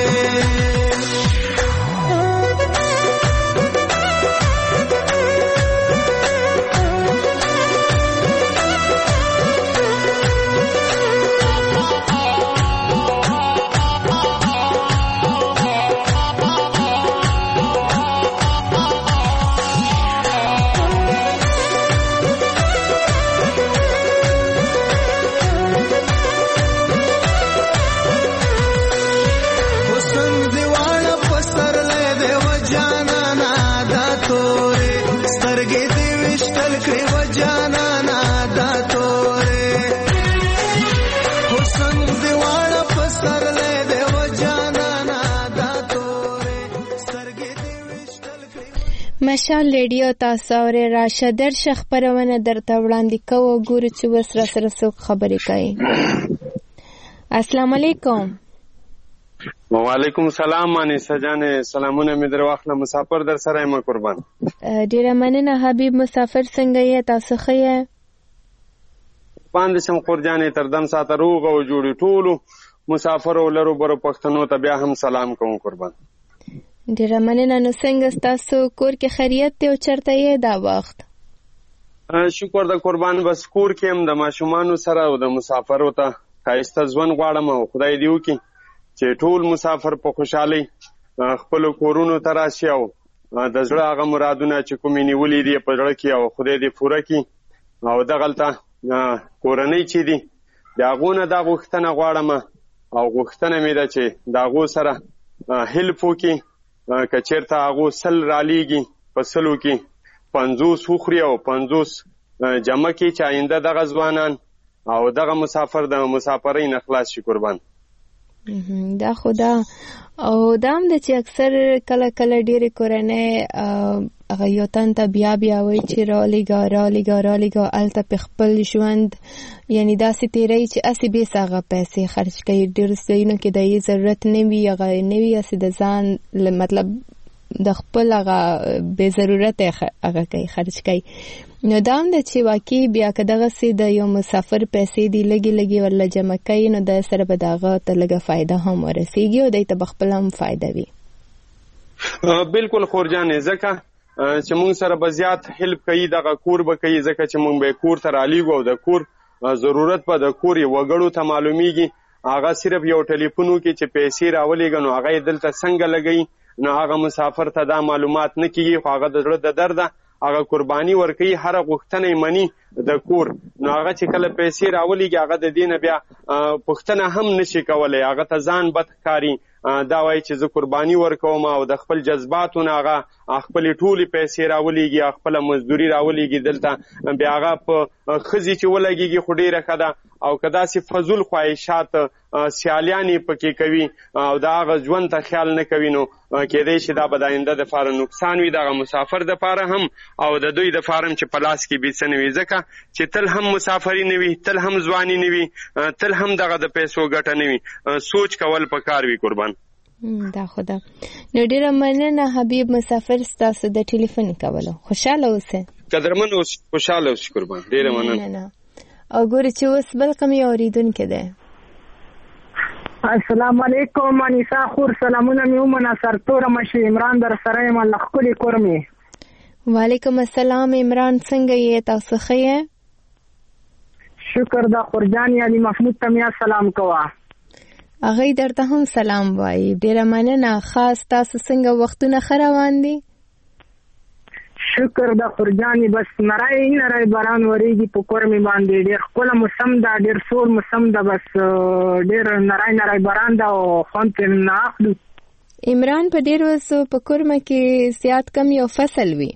مشال ریډیو تاسو اورئ. راشه درشه خپرونه درته وړاندې کوو. ګورو چې اوس راسره څوک خبرې کوي. السلام علیکم. وعلیکم السلام. انیسه جانې سلامونه مې در واخله. مسافر در سره یم قربان. ډیره مننه حبیب. مسافر څنګه یې؟ تاسو ښه یې؟ باندې شم خور جانې تر دم ساته روغ او جوړې ټولو مسافرو لرو برو پښتنو ته بیا هم سلام کوم قربان. ډیره مننه. نو څنګه ستاسو کور کې خیریت دی او چېرته یې دا وخت؟ شکر د قربان. بس کور کې هم د ماشومانو سره او د مسافرو ته ښایسته ژوند غواړم او خدای دې وکړي چې ټول مسافر په خوشحالۍ خپلو کورونو ته راشي او د زړه هغه مرادونه چې کومې نیولي دي په زړه کې او خدای دې پوره کړي. او دغلته کورنۍ چې دي د هغو نه دا غوښتنه غواړم او غوښتنه مې ده چې د هغو سره هیلپ وکړي که چېرته هغو 100 رالیږي په 100 کې 50 وخوري او 50 جمع کړي چې آینده دغه ځوانان او دغه مسافر د مسافرۍ نه خلاص شي قربان. دا خدا او دا هم د چې اکثر کله کله ډېرې کورنۍ هغه یو تن ته بیا وایي چې رالیږه هلته په خپل ژوند یعنی داسې تېروي چې هسې بېس هغه پیسې خرج کوي. ډېرو ځایونو کې د یې ضرورت نه وي هغه نه وي هسې د ځان مطلب د خپل هغه بې ضرورت هغه کوي خرج کوي. نو دا هم ده چې واقعي بیا که دغسې د یو مسافر پیسې دي لږې ورله جمع کوي نو د سره به د هغه ته لږه فایده هم ورسېږي او دی ته به خپله هم فایده وي. بلکل خورجانې ځکه چې مونږ سره به زیات هیلپ کوي دغه کور به کوي ځکه چې مونږ به کور ته رالیږو او د کور ضرورت به د کور یې وګړو ته معلومیږي. هغه صرف یو ټلیفون وکړي چې پیسې راولېږه نو هغه یې دلته څنګه لګوي نو هغه مسافر ته دا معلومات نه کېږي خو هغه د زړه د درده هغه قرباني ورکوي هره غوښتنه یې مني د کور نو هغه چې کله پیسې راولېږي هغه د دې نه بیا پوښتنه هم نشي کولی هغه ته ځان بد ښکاري دا وایي چې زه قرباني ورکوم او د خپل جذباتو نه هغه خپلې ټولې پیسې راولېږي خپله مزدوري راولېږي دلته بیا هغه په ښځې چې ولګېږي خو ډېره ښه ده او که داسې فضول خواهشات سیالیانې پکې کوي او د هغه ژوند ته خیال نه کوي نو کېدی شي دا به د آینده دپاره نقصان وي دغه مسافر دپاره هم او د دوی دپاره هم چې په لاس کې بې څه نه وي ځکه چې تل هم مسافري نه وي تل هم ځواني نه وي تل هم دغه د پیسو ګټه نه وي سوچ کول پکار وي قربان. دا خدا. نو ډیره مننه حبیب مسافر ستاسو د ټلیفون کولو. خوشاله اوسئ. قدرمن اوس، خوشاله اوسئ قربان. ډیره مننه. او ګوري چې اوس بل کوم اوریدونکو ده. السلام علیکم انیسا خور، سلامونه مې ومنه سرتوره مشي عمران در سره یم الله خپل کورمي. وعلیکم السلام عمران، څنګه یې تاسو ښه یې؟ شکر دا خورجان علي محمود ته میا سلام کوه. هغه درته هم سلام وایي. ډیره مننه. خاص تاسو څنګه وختونه ښه روان دي؟ شکر دا خورجان بس نری باران وریږي په کور می باندې. ډیر ښکلی موسم دا، ډیر سوړ موسم دا، بس ډیر نری باران دا او خوند ترې نه اخلو. عمران په ډیر وسو په کورمه کې زیات کم یو فصل وي.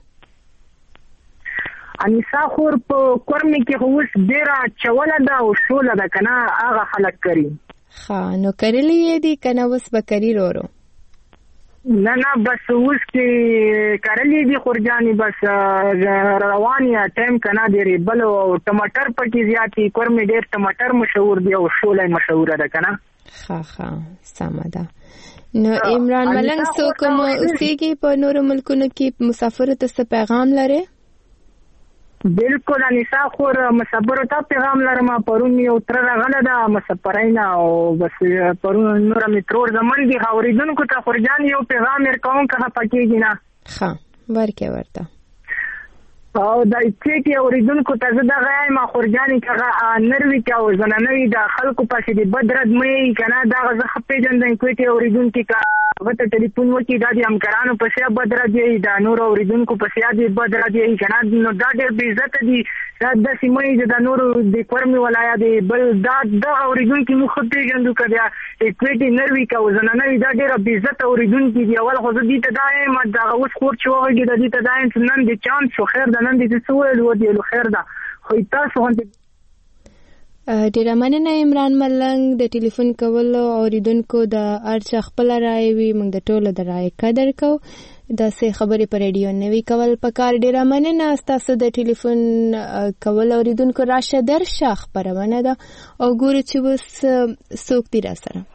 انیسا خور په کورمه کې خو اوس ډیره چوله ده او شوله ده که نه، هغه خلک کري. ښه، نو کرلی یې دي که نه اوس به کري ورو؟ نه بس اوس کې کرلی دي خورجانې، بس روان یا ټایم که نه دی ریبل او ټماټر پکې زیات دي. کورمې ډېر ټماټر مشهور دی او شوله مشهوره ده که نه. ښه سمه ده. نو عمران ملنګ څوک مو اوسېږي په نورو ملکونو کې، مسافرو ته څه پیغام لرې؟ بالکل انیسا خور، مسافرو ته پیغام لرم. پرون یو تره راغله ده مسافرینه او بس پرون نوره مې ترور زمن دي. اوریدونکو ته خورجان یو پیغام ورکوم که خفه کېږي نه. ښه ورکې ورته. او د چې اوریدونکو ته زه دغه وایم خورجانې که هغه نر وي که او زنانه وي د خلکو پسې د بد رد مه یي که نه. دغه زه ښه پېژندم کوټې اوریدونکي که هغه ته ټلیفون وکړي دا د همکارانو پسې بد رد یي، د نورو اوریدونکو پسې د بد رد یي که نه. نو دا ډېر بې عزته دي. دا داسې مه یي چې د نورو د کورمې ولایه دی بل دا دغه اوریدونکي موږ ښه پېژندو که بیا کوټې نر وي که او زنانه وي. دا ډېره بې عزته اوریدونکي دي. اول خو زه دوی ته دا یم دغه اوس خور چې وغږېده دوی ته دا یم چې نن دې چانس شو، خیر ده نن دې څه ویل ودیلو خیر ده خو تاسو غوندې. ډیره مننه عمران ملنګ د ټلیفون کولو. اوریدونکو د هر چا خپله رایه وي، موږ د ټولو د رایې قدر کوو. داسې خبرې په ریډیو نه وي کول پکار. ډیره مننه ستاسو د ټلیفون کول. اوریدونکو راشه درشه خپرونه ده او ګورو چې اوس څوک دي را سره.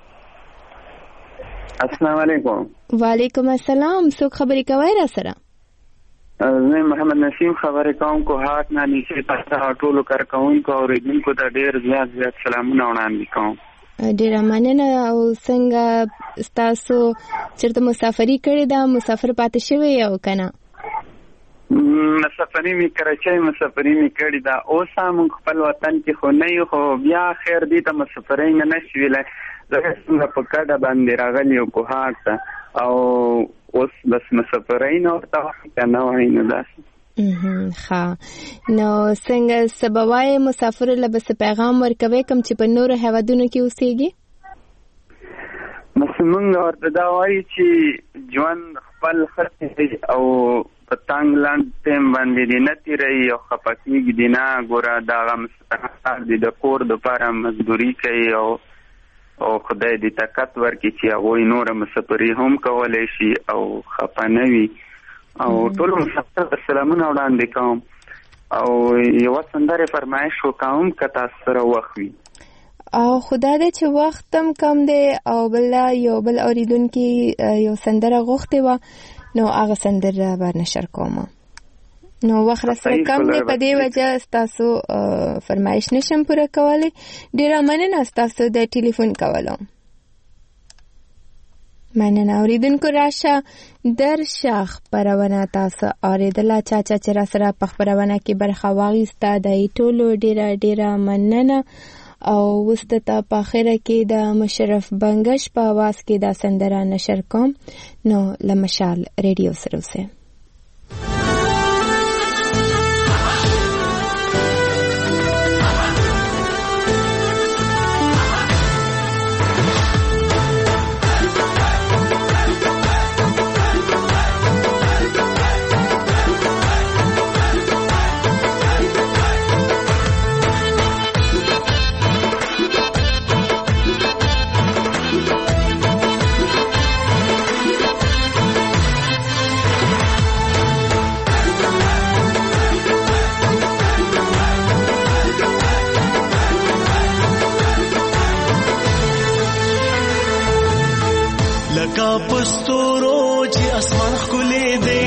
السلام علیکم. وعلیکم السلام. څوک خبرې کوئ را سره؟ زه محمد نسیم خبرې کوم کوهاټ نه نیسي. تاسو ټولو کارکوونکو اوریدونکو ته ډېر زیات سلامونه وړاندې کوم. ډیره مننه. او څنګه ستاسو چېرته مسافري کړې ده؟ مسافر پاتې شوی او که نه؟ مسافري مې کراچۍ مسافري مې کړې ده. اوس هم خپل وطن کې خو نه یو، خو بیا خیر دې ته مسافرۍ نه نشي ویلی. ځکه څنګه په کډه باندې راغلي یو کوهاټ ته او اوس بس مسافرۍ نه ورته وخت نه وایي نو داسې. ښه، نو څنګه څه به وایې مسافرو له به څه پیغام ورکوې کوم چې په نورو هیوادونو کې اوسېږي؟ بس موږ ورته دا وایو چې ژوند خپل ښه او په تنګ لنډ ټایم باندې دې نه تېروي او خفه کېږي دې نه. ګوره دغه مستحقات دي د کور دپاره مزدوري کوي او خدای دې طاقت ورکړي چې هغوی نوره مسافري هم کولی شي او خفه نه وي. او ټولو مسافر ته سلامونه وړاندې کوم او یوه سندرې فرمایش وکوم که تاسو سره وخت وي. او خدا دې چې وخت هم کم دی او بله یو بل اوریدونکي یو سندره غوښتې وه نو هغه سندره به نشر کوم. نو وخت راسره کم دی په دې وجه ستاسو فرمایش نشم پوره کولی. ډیره مننه ستاسو د ټلیفون کولو. مننه. اوریدونکو راشه درشه خپرونه تاسو اورېدله. چا چې راسره په خپرونه کې برخه واخیسته د ټولو ډیره مننه. او اوس ته په اخره کې د مشرف بنگش په आवाज کې دا سندره نشر کوم. نو له مشال ریډیو سره اوسئ. اسمان ښکلی دی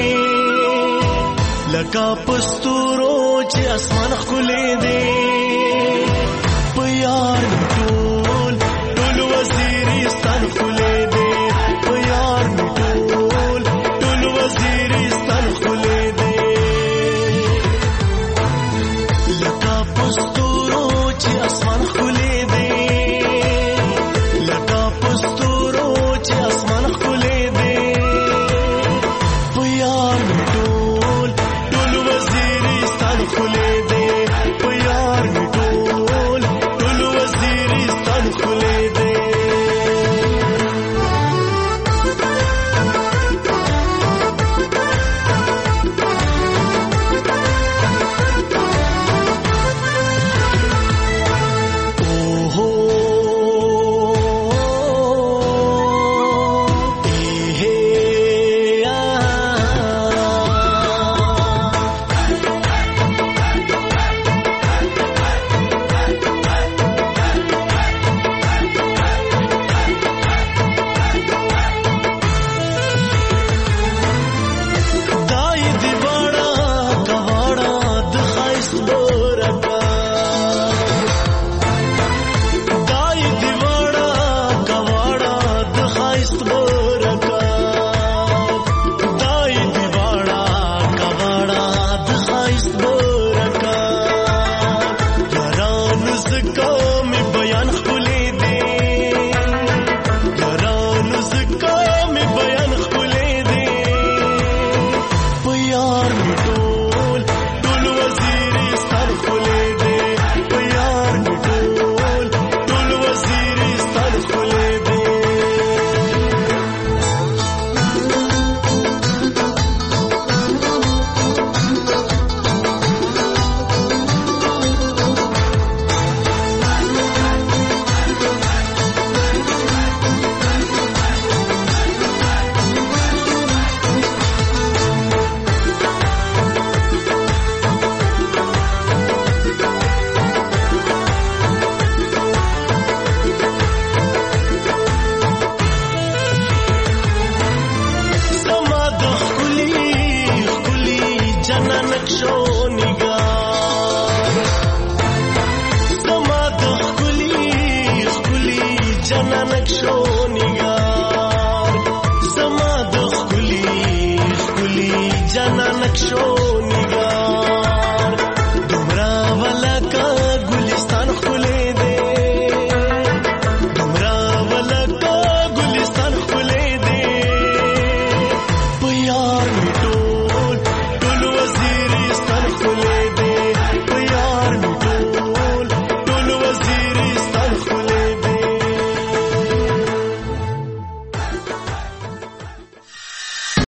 لکه پستورو چې اسمان ښکلی دی په یار مې ټول ټول وزیرستان ښکلی دی په یار مې ټول ټول وزیرستان ښکلی دی لکه پستورو چې اسمان ښکلی دی لکه پستورو چې اسمان ښکلی دی په یار مې ټول ټول وزیرستان ښکلی دی په یار مې ټول ټول وزیرستان ښکلی دی Show